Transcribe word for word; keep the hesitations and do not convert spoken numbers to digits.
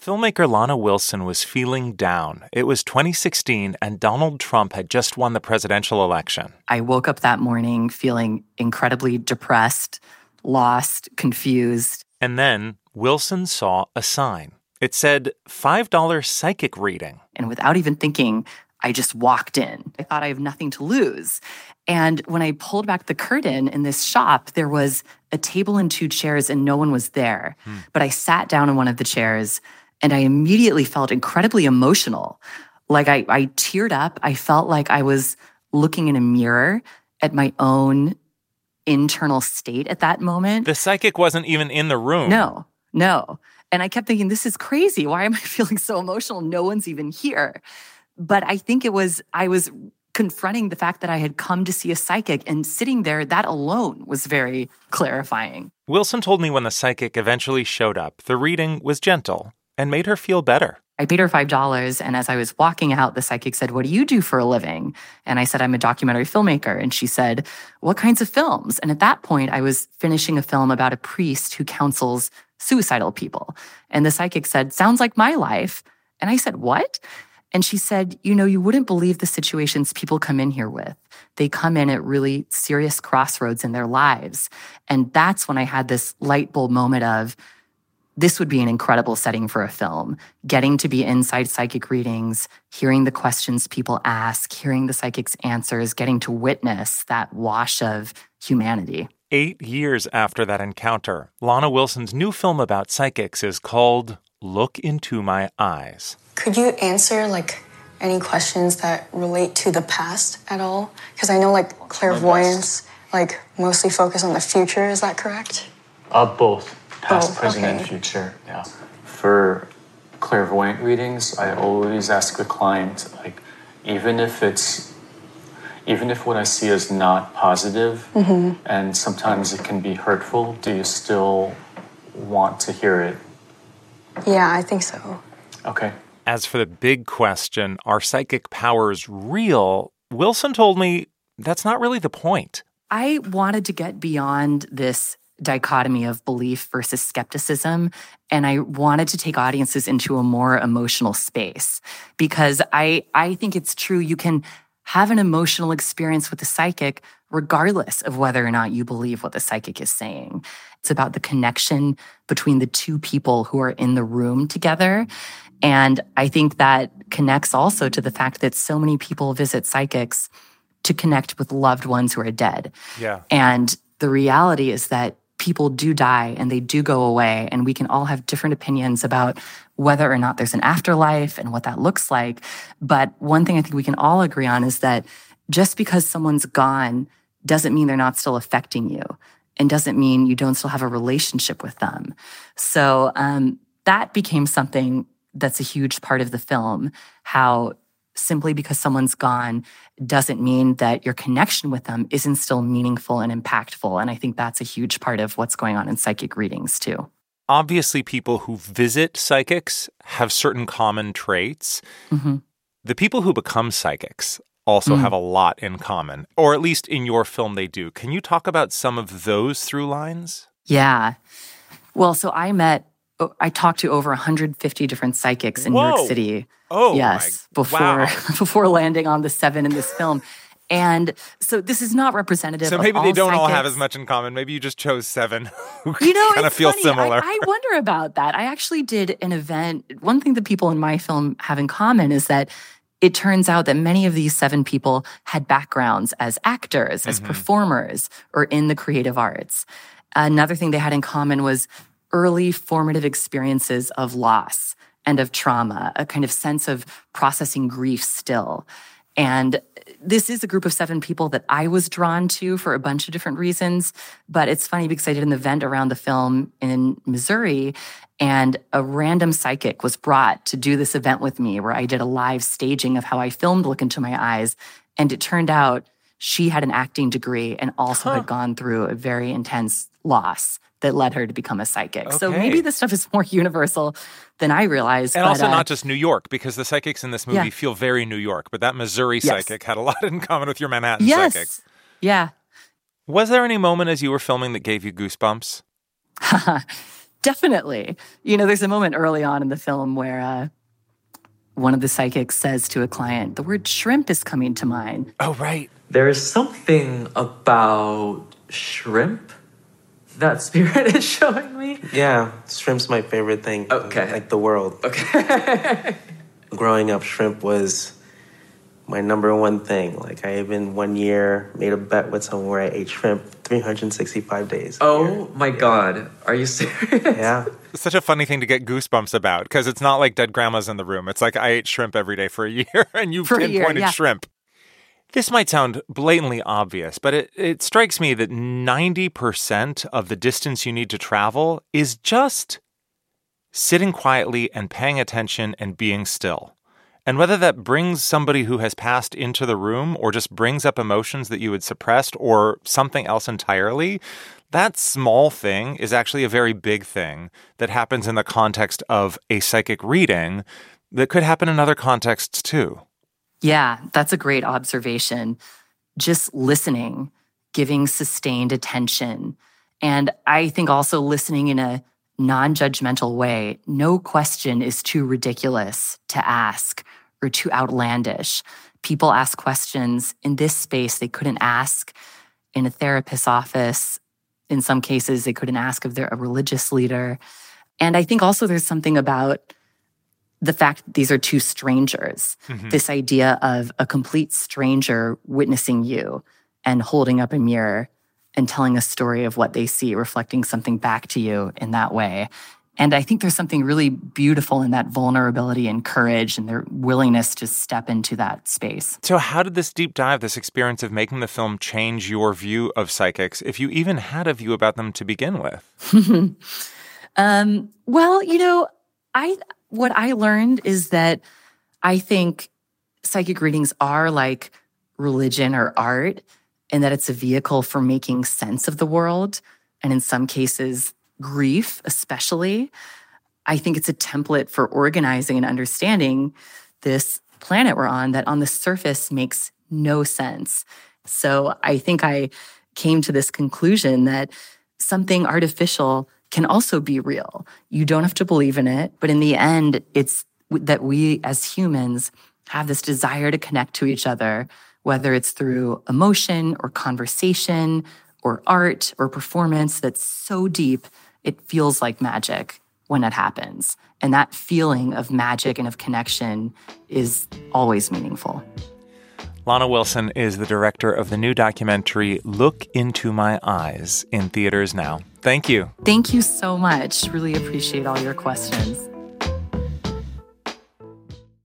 Filmmaker Lana Wilson was feeling down. It was twenty sixteen, and Donald Trump had just won the presidential election. I woke up that morning feeling incredibly depressed, lost, confused. And then Wilson saw a sign. It said five dollars psychic reading. And without even thinking, I just walked in. I thought I have nothing to lose. And when I pulled back the curtain in this shop, there was a table and two chairs and no one was there. Hmm. But I sat down in one of the chairs and I immediately felt incredibly emotional. Like I, I teared up. I felt like I was looking in a mirror at my own internal state at that moment. The psychic wasn't even in the room. No, no. And I kept thinking, this is crazy. Why am I feeling so emotional? No one's even here. But I think it was, I was confronting the fact that I had come to see a psychic, and sitting there, that alone was very clarifying. Wilson told me when the psychic eventually showed up, the reading was gentle and made her feel better. I paid her five dollars, and as I was walking out, the psychic said, "What do you do for a living?" And I said, "I'm a documentary filmmaker." And she said, "What kinds of films?" And at that point, I was finishing a film about a priest who counsels suicidal people. And the psychic said, "Sounds like my life." And I said, "What?" And she said, "You know, you wouldn't believe the situations people come in here with. They come in at really serious crossroads in their lives." And that's when I had this light bulb moment of, this would be an incredible setting for a film. Getting to be inside psychic readings, hearing the questions people ask, hearing the psychic's answers, getting to witness that wash of humanity. Eight years after that encounter, Lana Wilson's new film about psychics is called Look Into My Eyes. Could you answer, like, any questions that relate to the past at all? Because I know, like, clairvoyance, like, mostly focus on the future. Is that correct? Uh, both. Past, Oh, present, okay. and future, yeah. For clairvoyant readings, I always ask the client, like, even if it's, even if what I see is not positive, mm-hmm. and sometimes it can be hurtful, do you still want to hear it? Yeah, I think so. Okay. As for the big question, are psychic powers real? Wilson told me that's not really the point. I wanted to get beyond this dichotomy of belief versus skepticism, and I wanted to take audiences into a more emotional space, because I, I think it's true you can have an emotional experience with the psychic regardless of whether or not you believe what the psychic is saying. It's about the connection between the two people who are in the room together. And I think that connects also to the fact that so many people visit psychics to connect with loved ones who are dead. Yeah. And the reality is that people do die and they do go away, and we can all have different opinions about whether or not there's an afterlife and what that looks like. But one thing I think we can all agree on is that just because someone's gone doesn't mean they're not still affecting you, and doesn't mean you don't still have a relationship with them. So um, that became something that's a huge part of the film, how simply because someone's gone doesn't mean that your connection with them isn't still meaningful and impactful. And I think that's a huge part of what's going on in psychic readings too. Obviously, people who visit psychics have certain common traits. Mm-hmm. The people who become psychics also mm. have a lot in common, or at least in your film they do. Can you talk about some of those through lines? Yeah. Well, so I met, I talked to over one hundred fifty different psychics in Whoa. New York City. Oh, yes, my, before wow. before landing on the seven in this film. And so this is not representative So of maybe all they don't psychics. all have as much in common. Maybe you just chose seven who You know, kind of it's feel funny. similar. I, I wonder about that. I actually did an event. One thing that people in my film have in common is that it turns out that many of these seven people had backgrounds as actors, as mm-hmm. performers, or in the creative arts. Another thing they had in common was early formative experiences of loss and of trauma, a kind of sense of processing grief still. And this is a group of seven people that I was drawn to for a bunch of different reasons. But it's funny because I did an event around the film in Missouri, and a random psychic was brought to do this event with me where I did a live staging of how I filmed Look Into My Eyes. And it turned out she had an acting degree and also huh. had gone through a very intense loss that led her to become a psychic. Okay. So maybe this stuff is more universal than I realized. And but, also uh, not just New York, because the psychics in this movie yeah. feel very New York, but that Missouri Yes. psychic had a lot in common with your Manhattan yes. psychics. Yeah. Was there any moment as you were filming that gave you goosebumps? Definitely. You know, there's a moment early on in the film where uh, one of the psychics says to a client, the word shrimp is coming to mind. Oh, right. There's something about shrimp that Spirit is showing me. Yeah, shrimp's my favorite thing. Okay. In, like the world. Okay. Growing up, shrimp was my number one thing. Like I even one year made a bet with someone where I ate shrimp three hundred sixty-five days. Oh my God. Are you serious? Yeah. It's such a funny thing to get goosebumps about because it's not like dead grandma's in the room. It's like I ate shrimp every day for a year and you For a pinpointed year, yeah. shrimp. This might sound blatantly obvious, but it, it strikes me that ninety percent of the distance you need to travel is just sitting quietly and paying attention and being still. And whether that brings somebody who has passed into the room or just brings up emotions that you had suppressed or something else entirely, that small thing is actually a very big thing that happens in the context of a psychic reading that could happen in other contexts too. Yeah, that's a great observation. Just listening, giving sustained attention. And I think also listening in a non-judgmental way. No question is too ridiculous to ask or too outlandish. People ask questions in this space they couldn't ask in a therapist's office. In some cases, they couldn't ask of their a religious leader. And I think also there's something about the fact that these are two strangers, mm-hmm. this idea of a complete stranger witnessing you and holding up a mirror and telling a story of what they see, reflecting something back to you in that way. And I think there's something really beautiful in that vulnerability and courage and their willingness to step into that space. So how did this deep dive, this experience of making the film change your view of psychics, if you even had a view about them to begin with? um, well, you know, I what I learned is that I think psychic readings are like religion or art, and that it's a vehicle for making sense of the world, and in some cases, grief especially. I think it's a template for organizing and understanding this planet we're on that on the surface makes no sense. So I think I came to this conclusion that something artificial can also be real. You don't have to believe in it, but in the end, it's that we as humans have this desire to connect to each other, whether it's through emotion or conversation or art or performance that's so deep, it feels like magic when it happens. And that feeling of magic and of connection is always meaningful. Lana Wilson is the director of the new documentary Look Into My Eyes in theaters now. Thank you. Thank you so much. Really appreciate all your questions.